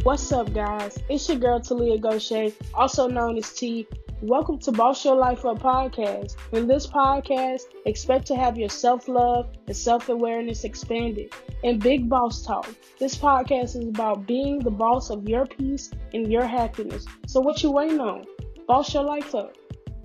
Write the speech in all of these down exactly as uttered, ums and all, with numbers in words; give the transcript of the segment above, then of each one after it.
What's up, guys? It's your girl Talia Gaucher, also known as T. Welcome to Boss Your Life Up podcast. In this podcast, expect to have your self-love and self-awareness expanded. In Big Boss Talk, this podcast is about being the boss of your peace and your happiness. So what you waiting on? Boss your life up.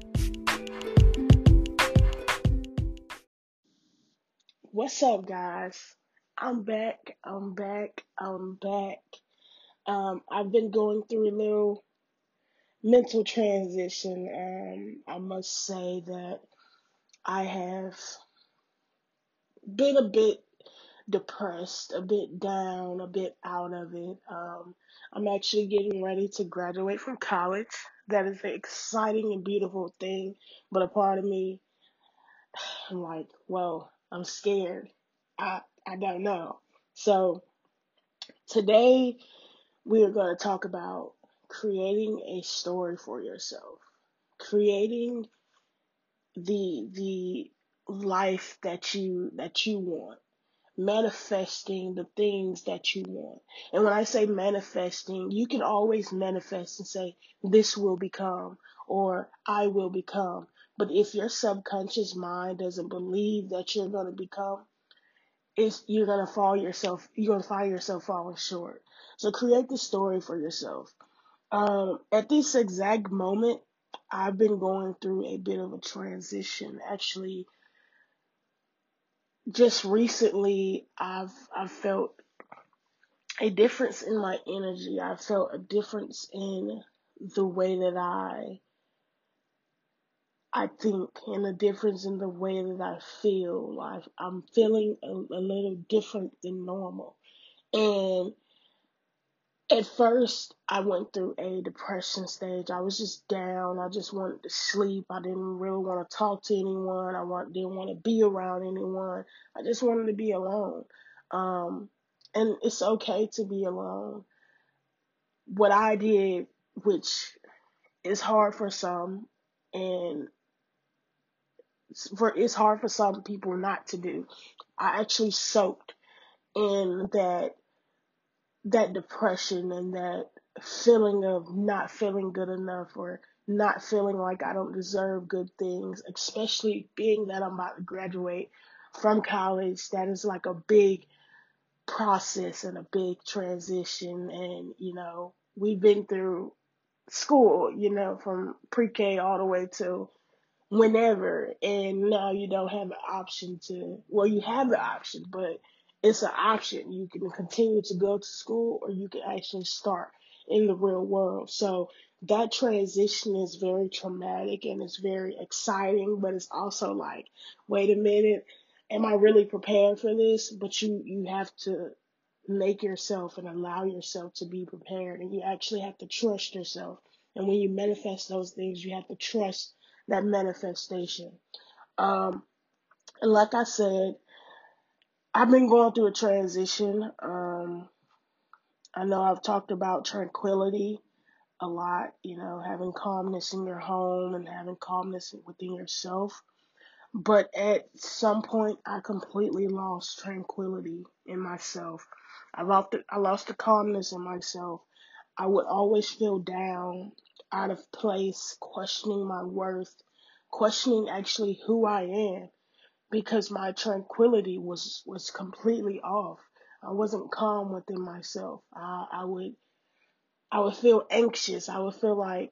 What's up, guys? I'm back. I'm back. I'm back. Um, I've been going through a little mental transition. Um, I must say that I have been a bit depressed, a bit down, a bit out of it. Um, I'm actually getting ready to graduate from college. That is an exciting and beautiful thing, but a part of me, I'm like, well, I'm scared. I I don't know. So today we are going to talk about creating a story for yourself, creating the the life that you that you want, manifesting the things that you want. And when I say manifesting, you can always manifest and say this will become or I will become. But if your subconscious mind doesn't believe that you're going to become, it's you're going to fall yourself you're going to find yourself falling short. So create the story for yourself. Um, at this exact moment, I've been going through a bit of a transition. Actually, just recently, I've I've felt a difference in my energy. I felt a difference in the way that I I think, and a difference in the way that I feel. Like I'm feeling a, a little different than normal, and at first, I went through a depression stage. I was just down. I just wanted to sleep. I didn't really want to talk to anyone. I want, didn't want to be around anyone. I just wanted to be alone. Um, and it's okay to be alone. What I did, which is hard for some, and for it's hard for some people not to do, I actually soaked in that that depression and that feeling of not feeling good enough or not feeling like I don't deserve good things, especially being that I'm about to graduate from college. That is like a big process and a big transition. And, you know, we've been through school, you know, from pre-K all the way to whenever, and now you don't have the option to, well, you have the option, but it's an option. You can continue to go to school or you can actually start in the real world. So that transition is very traumatic and it's very exciting, but it's also like, wait a minute, am I really prepared for this? But you, you have to make yourself and allow yourself to be prepared, and you actually have to trust yourself. And when you manifest those things, you have to trust that manifestation. Um, and like I said, I've been going through a transition. Um, I know I've talked about tranquility a lot, you know, having calmness in your home and having calmness within yourself. But at some point, I completely lost tranquility in myself. I lost the, I lost the calmness in myself. I would always feel down, out of place, questioning my worth, questioning actually who I am, because my tranquility was, was completely off. I wasn't calm within myself. I, I would, I would feel anxious. I would feel like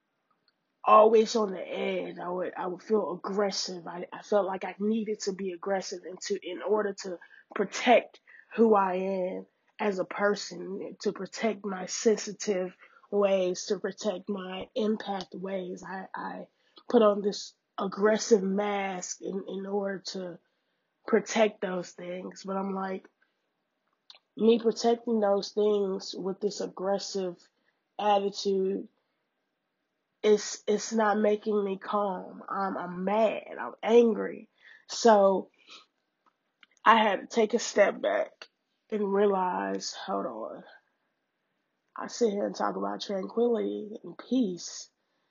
always on the edge. I would, I would feel aggressive. I, I felt like I needed to be aggressive and to, in order to protect who I am as a person, to protect my sensitive ways, to protect my empath ways. I, I put on this aggressive mask in, in order to protect those things. But I'm like, me protecting those things with this aggressive attitude, it's it's not making me calm. I'm I'm mad. I'm angry. So I had to take a step back and realize, hold on. I sit here and talk about tranquility and peace.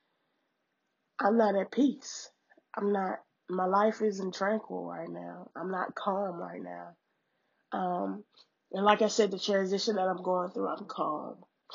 I'm not at peace. I'm not. My life isn't tranquil right now. I'm not calm right now. Um, and like I said, the transition that I'm going through, I'm calm.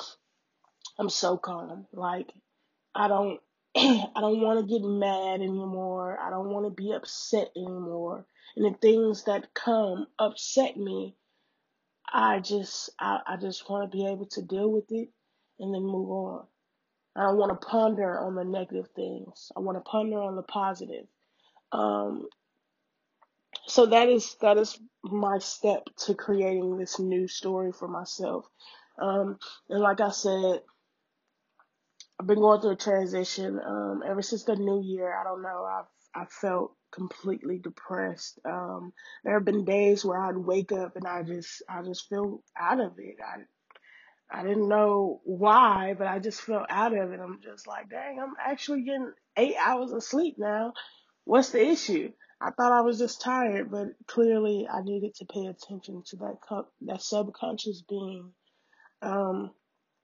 I'm so calm. Like, I don't I don't want to get mad anymore. I don't want to be upset anymore. And the things that come upset me, I just I, I just want to be able to deal with it and then move on. I don't want to ponder on the negative things. I want to ponder on the positive. Um, so that is that is my step to creating this new story for myself. Um, and like I said, I've been going through a transition um, ever since the new year. I don't know. I've I felt completely depressed. Um, there have been days where I'd wake up and I just I just feel out of it. I I didn't know why, but I just felt out of it. I'm just like, dang, I'm actually getting eight hours of sleep now. What's the issue? I thought I was just tired, but clearly I needed to pay attention to that co- that subconscious being. Um,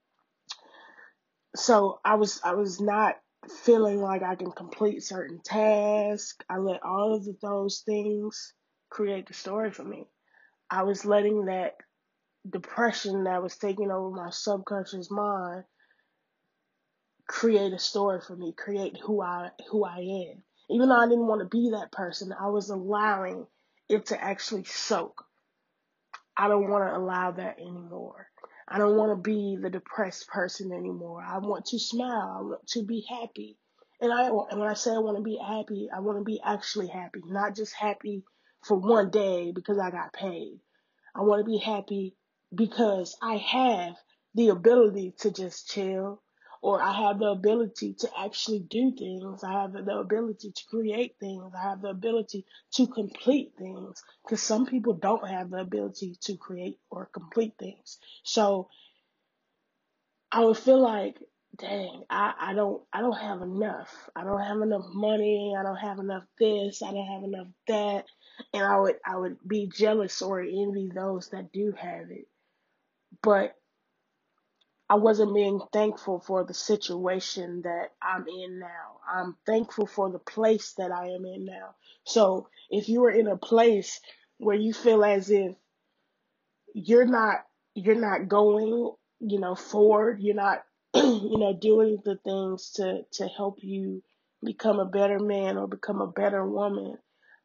so I was I was not feeling like I can complete certain tasks. I let all of those things create the story for me. I was letting that depression that was taking over my subconscious mind create a story for me, create who I who I am. Even though I didn't want to be that person, I was allowing it to actually soak. I don't want to allow that anymore. I don't want to be the depressed person anymore. I want to smile. I want to be happy. And I and when I say I want to be happy, I want to be actually happy, not just happy for one day because I got paid. I want to be happy because I have the ability to just chill, or I have the ability to actually do things. I have the ability to create things. I have the ability to complete things, because some people don't have the ability to create or complete things. So I would feel like, dang, I, I don't I don't have enough. I don't have enough money. I don't have enough this. I don't have enough that. And I would I would be jealous or envy those that do have it. But I wasn't being thankful for the situation that I'm in now. I'm thankful for the place that I am in now. So if you are in a place where you feel as if you're not you're not going, you know, forward, you're not you know, doing the things to to help you become a better man or become a better woman,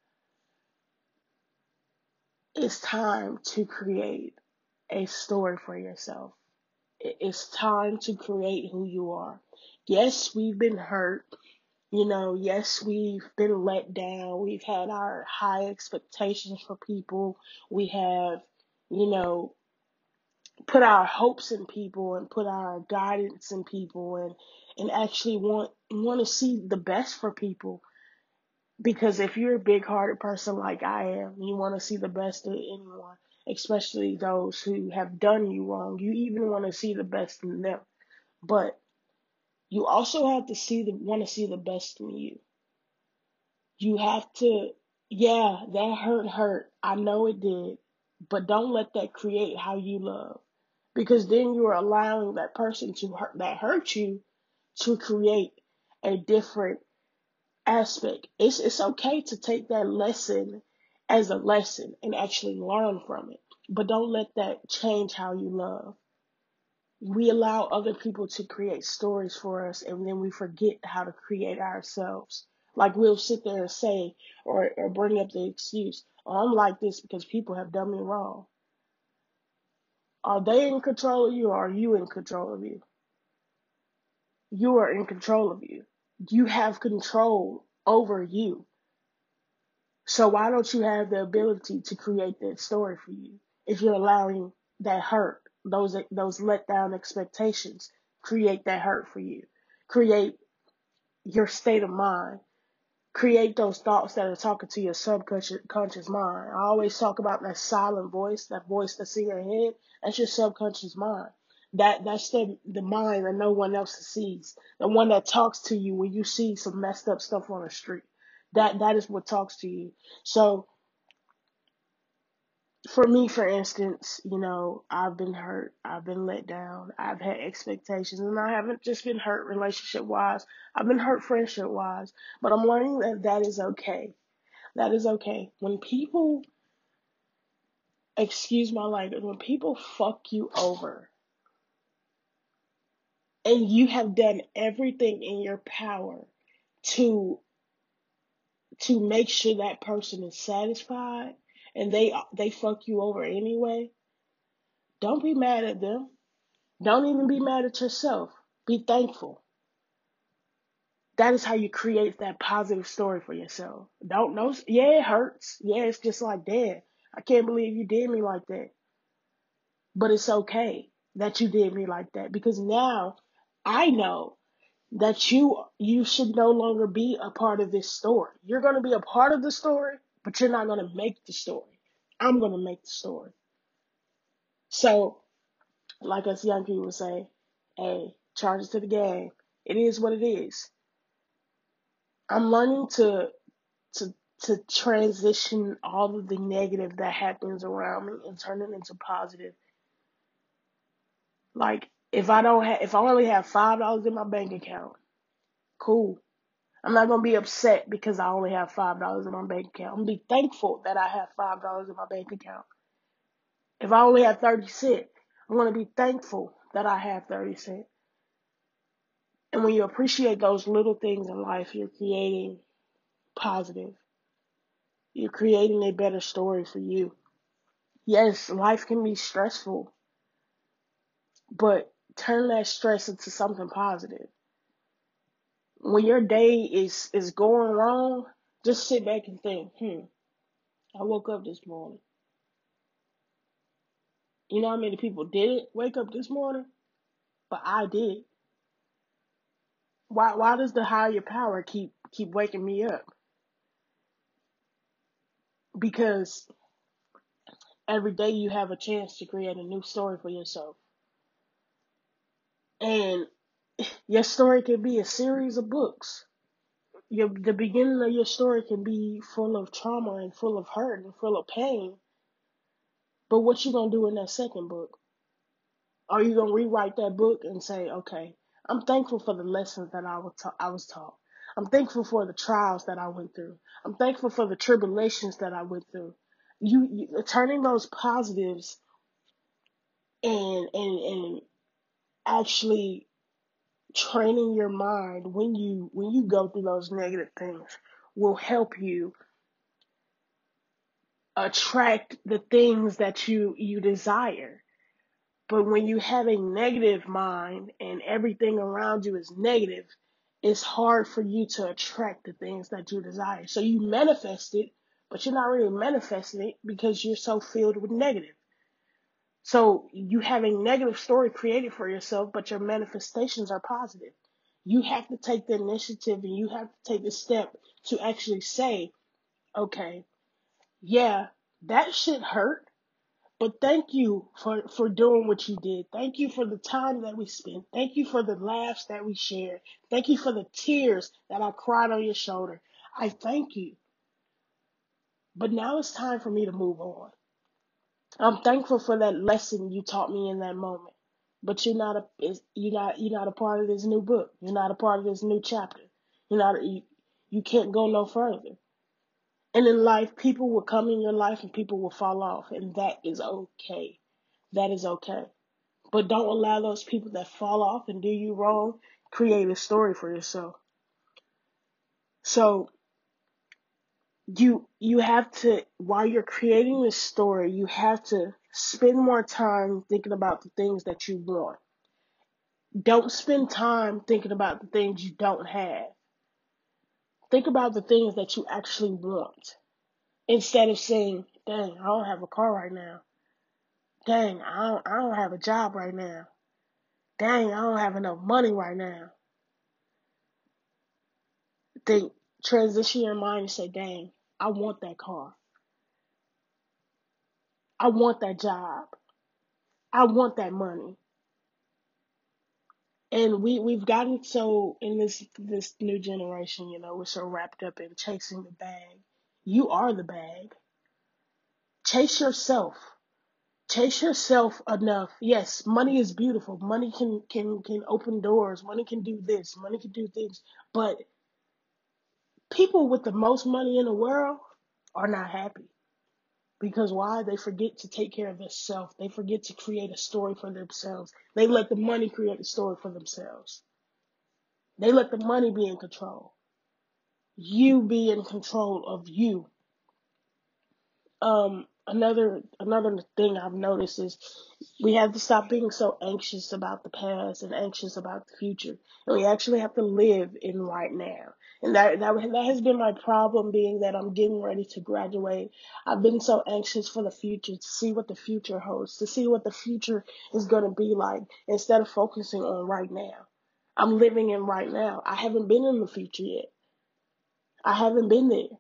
it's time to create a story for yourself. It's time to create who you are. Yes, we've been hurt. You know, yes, we've been let down. We've had our high expectations for people. We have, you know, put our hopes in people and put our guidance in people, and and actually want want to see the best for people. Because if you're a big hearted person like I am, you want to see the best of anyone, especially those who have done you wrong. You even want to see the best in them. But you also have to see the want to see the best in you. You have to, yeah, that hurt hurt. I know it did. But don't let that create how you love. Because then you are allowing that person to hurt that hurt you to create a different aspect. It's it's okay to take that lesson as a lesson and actually learn from it. But don't let that change how you love. We allow other people to create stories for us, and then we forget how to create ourselves. Like, we'll sit there and say, or, or bring up the excuse, oh, I'm like this because people have done me wrong. Are they in control of you, or are you in control of you? You are in control of you. You have control over you. So why don't you have the ability to create that story for you? If you're allowing that hurt, those those let down expectations, create that hurt for you. Create your state of mind. Create those thoughts that are talking to your subconscious conscious mind. I always talk about that silent voice, that voice that's in your head. That's your subconscious mind. That that's the the mind that no one else sees. The one that talks to you when you see some messed up stuff on the street. That that is what talks to you. So for me, for instance, you know, I've been hurt, I've been let down, I've had expectations, and I haven't just been hurt relationship wise, I've been hurt friendship wise, but I'm learning that that is okay. That is okay. When people, excuse my language, when people fuck you over, and you have done everything in your power to to make sure that person is satisfied, and they they fuck you over anyway, don't be mad at them. Don't even be mad at yourself. Be thankful. That is how you create that positive story for yourself. Don't know. Yeah, it hurts. Yeah, it's just like, damn, I can't believe you did me like that. But it's okay that you did me like that, because now I know that you you should no longer be a part of this story. You're going to be a part of the story, but you're not going to make the story. I'm going to make the story. So, like us young people say, hey, charge it to the game. It is what it is. I'm learning to to to transition all of the negative that happens around me and turn it into positive. Like, if I don't have, if I only have five dollars in my bank account, cool. I'm not gonna be upset because I only have five dollars in my bank account. I'm gonna be thankful that I have five dollars in my bank account. If I only have thirty cents, I'm gonna be thankful that I have thirty cents. And when you appreciate those little things in life, you're creating positive. You're creating a better story for you. Yes, life can be stressful, but turn that stress into something positive. When your day is, is going wrong, just sit back and think, hmm, I woke up this morning. You know how many people didn't wake up this morning? But I did. Why why does the higher power keep keep waking me up? Because every day you have a chance to create a new story for yourself. And your story can be a series of books. Your the beginning of your story can be full of trauma and full of hurt and full of pain. But what you gonna do in that second book? Are you gonna rewrite that book and say, okay, I'm thankful for the lessons that I was ta- I was taught. I'm thankful for the trials that I went through. I'm thankful for the tribulations that I went through. You, you turning those positives and and and actually training your mind when you when you go through those negative things will help you attract the things that you you desire. But when you have a negative mind and everything around you is negative, it's hard for you to attract the things that you desire. So you manifest it, but you're not really manifesting it because you're so filled with negative. So you have a negative story created for yourself, but your manifestations are positive. You have to take the initiative and you have to take the step to actually say, okay, yeah, that shit hurt. But thank you for, for doing what you did. Thank you for the time that we spent. Thank you for the laughs that we shared. Thank you for the tears that I cried on your shoulder. I thank you. But now it's time for me to move on. I'm thankful for that lesson you taught me in that moment. But you're not a you're not you're not a part of this new book. You're not a part of this new chapter. You're not you, you can't go no further. And in life, people will come in your life and people will fall off, and that is okay. That is okay. But don't allow those people that fall off and do you wrong create a story for yourself. So you you have to, while you're creating this story, you have to spend more time thinking about the things that you want. Don't spend time thinking about the things you don't have. Think about the things that you actually want. Instead of saying, dang, I don't have a car right now. Dang, I don't, I don't have a job right now. Dang, I don't have enough money right now. Think, transition your mind and say, dang, I want that car. I want that job. I want that money. And we, we've gotten so in this this new generation, you know, we're so wrapped up in chasing the bag. You are the bag. Chase yourself. Chase yourself enough. Yes, money is beautiful. Money can can can open doors. Money can do this. Money can do things. But people with the most money in the world are not happy. Because why? They forget to take care of themselves. They forget to create a story for themselves. They let the money create a story for themselves. They let the money be in control. You be in control of you. Um, another another thing I've noticed is we have to stop being so anxious about the past and anxious about the future, and we actually have to live in right now. And that that that has been my problem, being that I'm getting ready to graduate. I've been so anxious for the future, to see what the future holds, to see what the future is going to be like, instead of focusing on right now. I'm living in right now. I haven't been in the future yet. I haven't been there.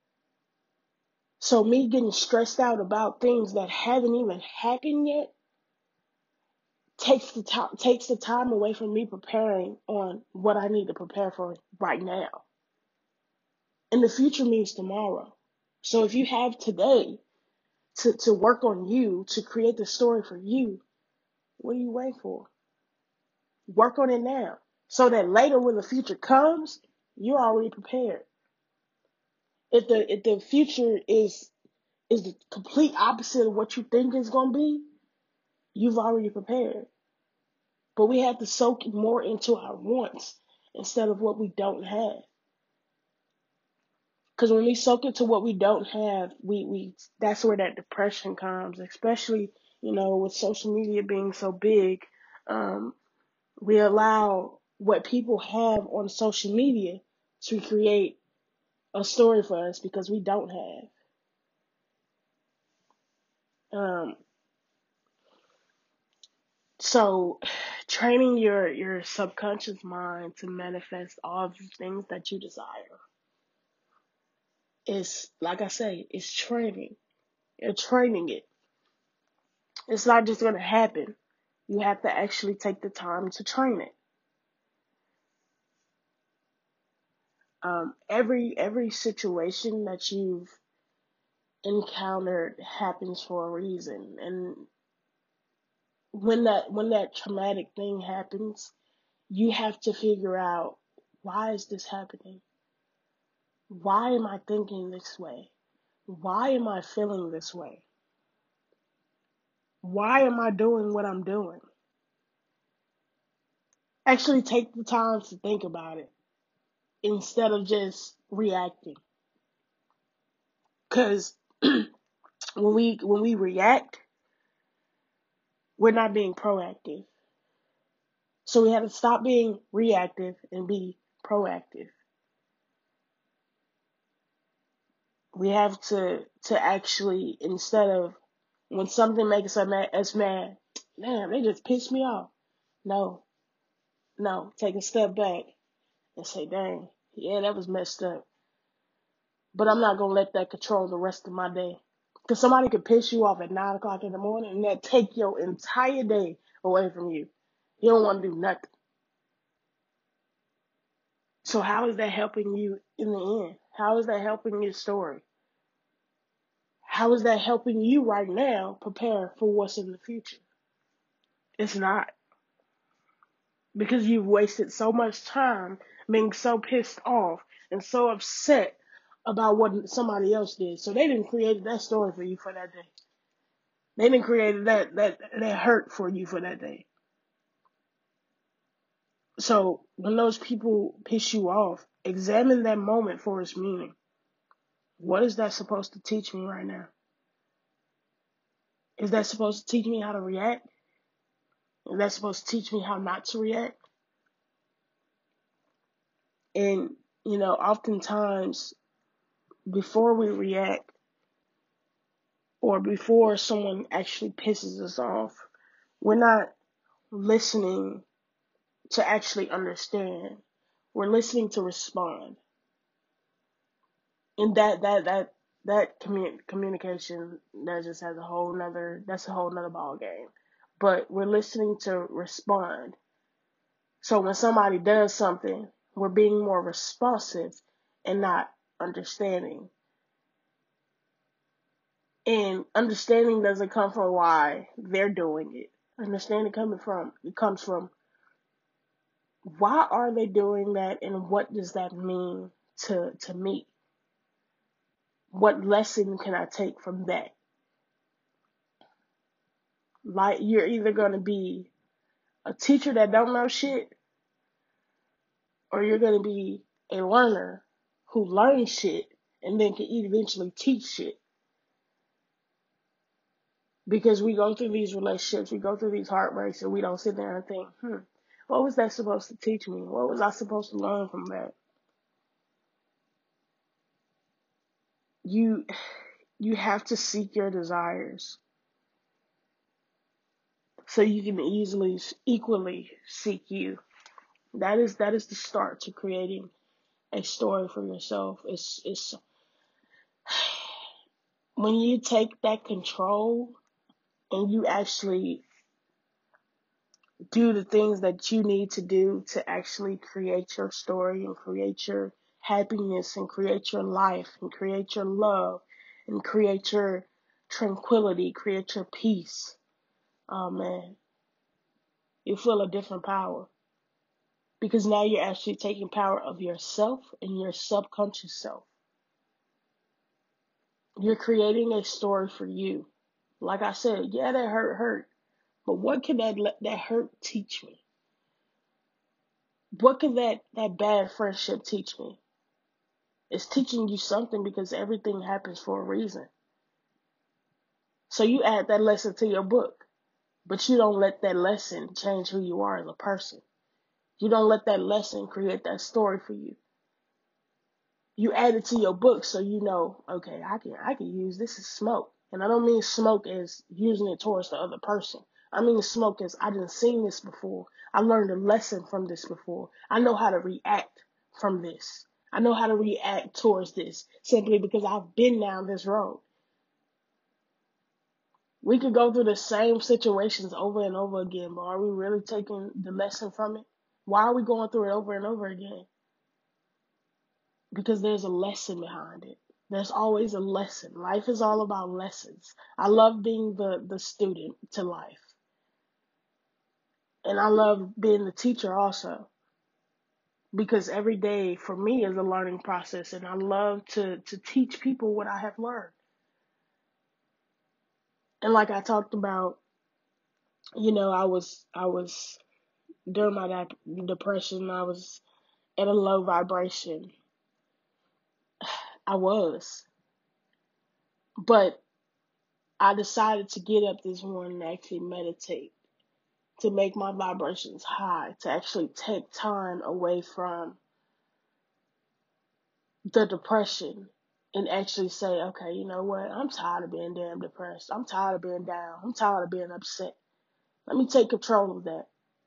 So me getting stressed out about things that haven't even happened yet takes the time takes the time away from me preparing on what I need to prepare for right now. And the future means tomorrow. So if you have today to, to work on you, to create the story for you, what are you waiting for? Work on it now. So that later when the future comes, you're already prepared. If the if the future is is the complete opposite of what you think it's gonna be, you've already prepared. But we have to soak more into our wants instead of what we don't have. Because when we soak into what we don't have, we, we that's where that depression comes, especially, you know, with social media being so big. Um, we allow what people have on social media to create a story for us because we don't have. Um, so training your, your subconscious mind to manifest all the things that you desire is, like I say, it's training. You're training it. It's not just going to happen. You have to actually take the time to train it. Um, every every situation that you've encountered happens for a reason, and when that when that traumatic thing happens, you have to figure out, why is this happening? Why am I thinking this way? Why am I feeling this way? Why am I doing what I'm doing? Actually take the time to think about it instead of just reacting. Because when we when we react, we're not being proactive. So we have to stop being reactive and be proactive. We have to to actually, instead of when something makes us mad, us mad, man, they just pissed me off. No, no, take a step back and say, dang, yeah, that was messed up. But I'm not gonna let that control the rest of my day. Because somebody could piss you off at nine o'clock in the morning and that take your entire day away from you. You don't want to do nothing. So how is that helping you in the end? How is that helping your story? How is that helping you right now prepare for what's in the future? It's not. Because you've wasted so much time being so pissed off and so upset about what somebody else did. So they didn't create that story for you for that day. They didn't create that, that, that hurt for you for that day. So when those people piss you off, examine that moment for its meaning. What is that supposed to teach me right now? Is that supposed to teach me how to react? Is that supposed to teach me how not to react? And, you know, oftentimes before we react or before someone actually pisses us off, we're not listening to actually understand. We're listening to respond. And that, that, that, that commun- communication, that just has a whole nother, that's a whole nother ball game. But we're listening to respond. So when somebody does something, we're being more responsive and not understanding. And understanding doesn't come from why they're doing it. Understanding coming from it comes from, why are they doing that and what does that mean to to me? What lesson can I take from that? Like, you're either going to be a teacher that don't know shit, or you're going to be a learner who learns shit and then can eventually teach shit. Because we go through these relationships, we go through these heartbreaks, and we don't sit there and think, hmm, what was that supposed to teach me? What was I supposed to learn from that? You, you have to seek your desires so you can easily, equally seek you. That is, that is the start to creating a story for yourself. It's, it's, when you take that control and you actually do the things that you need to do to actually create your story and create your happiness and create your life and create your love and create your tranquility, create your peace. Oh man, you feel a different power because now you're actually taking power of yourself and your subconscious self. You're creating a story for you. Like I said, yeah, that hurt, hurt. But what can that that hurt teach me? What can that, that bad friendship teach me? It's teaching you something because everything happens for a reason. So you add that lesson to your book, but you don't let that lesson change who you are as a person. You don't let that lesson create that story for you. You add it to your book so you know, okay, I can I can use this as smoke. And I don't mean smoke as using it towards the other person. I mean smoke as I didn't seen this before. I learned a lesson from this before. I know how to react from this. I know how to react towards this simply because I've been down this road. We could go through the same situations over and over again, but are we really taking the lesson from it? Why are we going through it over and over again? Because there's a lesson behind it. There's always a lesson. Life is all about lessons. I love being the, the student to life. And I love being the teacher also. Because every day for me is a learning process, and I love to, to teach people what I have learned. And like I talked about, you know, I was I was during my depression, I was at a low vibration. I was. But I decided to get up this morning and actually meditate, to make my vibrations high, to actually take time away from the depression and actually say, okay, you know what? I'm tired of being damn depressed. I'm tired of being down. I'm tired of being upset. Let me take control of that.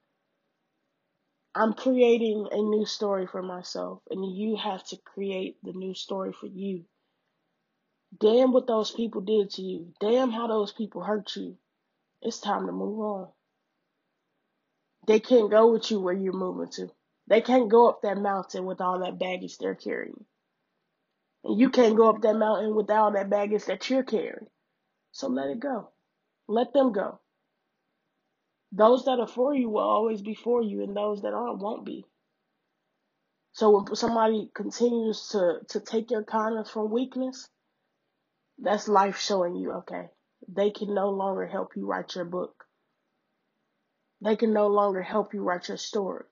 I'm creating a new story for myself, and you have to create the new story for you. Damn what those people did to you. Damn how those people hurt you. It's time to move on. They can't go with you where you're moving to. They can't go up that mountain with all that baggage they're carrying. And you can't go up that mountain with all that baggage that you're carrying. So let it go. Let them go. Those that are for you will always be for you, and those that aren't won't be. So when somebody continues to, to take your kindness from weakness, that's life showing you, okay, they can no longer help you write your book. They can no longer help you write your story.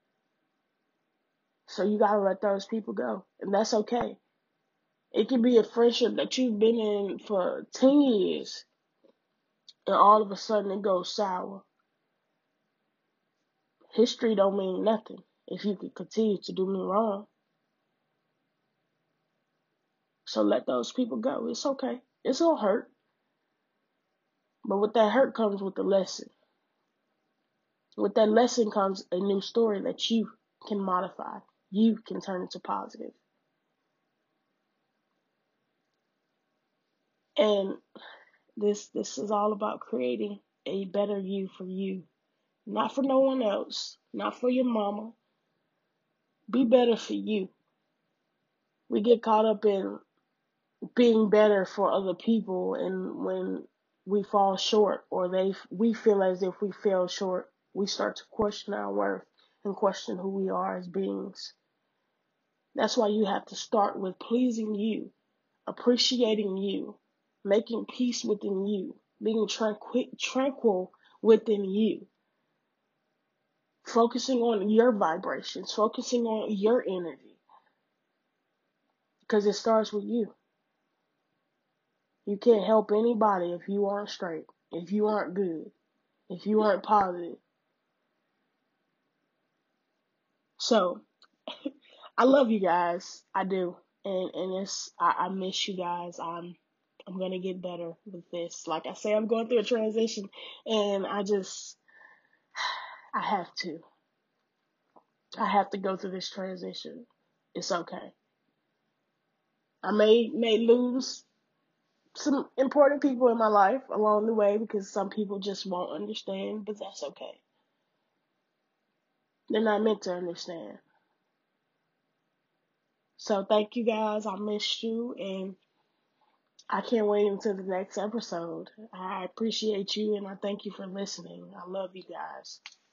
So you gotta let those people go. And that's okay. It can be a friendship that you've been in for ten years, and all of a sudden it goes sour. History don't mean nothing if you can continue to do me wrong. So let those people go. It's okay. It's gonna hurt. But with that hurt comes with the lesson. With that lesson comes a new story that you can modify. You can turn into positive. And this this is all about creating a better you for you. Not for no one else. Not for your mama. Be better for you. We get caught up in being better for other people, and when we fall short, or they we feel as if we fell short, we start to question our worth and question who we are as beings. That's why you have to start with pleasing you, appreciating you, making peace within you, being tranquil, tranquil within you, focusing on your vibrations, focusing on your energy, because it starts with you. You can't help anybody if you aren't straight, if you aren't good, if you aren't positive. So, I love you guys. I do. And and it's I, I miss you guys. I'm I'm gonna get better with this. Like I say, I'm going through a transition and I just I have to. I have to go through this transition. It's okay. I may may lose some important people in my life along the way because some people just won't understand, but that's okay. They're not meant to understand. So thank you guys. I missed you and I can't wait until the next episode. I appreciate you and I thank you for listening. I love you guys.